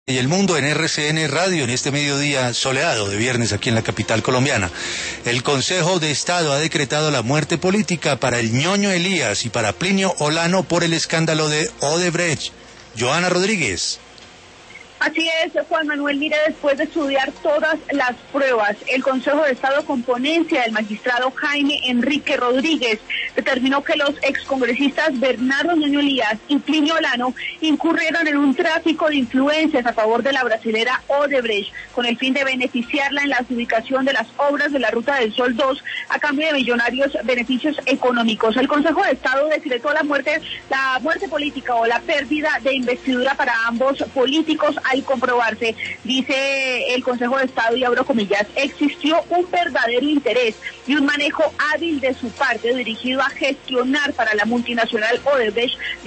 Y el mundo en RCN Radio en este mediodía soleado de viernes aquí en la capital colombiana. El Consejo de Estado ha decretado la muerte política para el ñoño Elías y para Plinio Olano por el escándalo de Odebrecht. Joana Rodríguez. Así es, Juan Manuel. Mire, después de estudiar todas las pruebas, el Consejo de Estado, con ponencia del magistrado Jaime Enrique Rodríguez, determinó que los excongresistas Bernardo Ñoño Elías y Plinio Olano incurrieron en un tráfico de influencias a favor de la brasilera Odebrecht, con el fin de beneficiarla en la adjudicación de las obras de la Ruta del Sol 2 a cambio de millonarios beneficios económicos. El Consejo de Estado decretó la muerte política o la pérdida de investidura para ambos políticos al comprobarse, dice el Consejo de Estado, y abro comillas, existió un verdadero interés y un manejo hábil de su parte dirigido a gestionar para la multinacional Odebrecht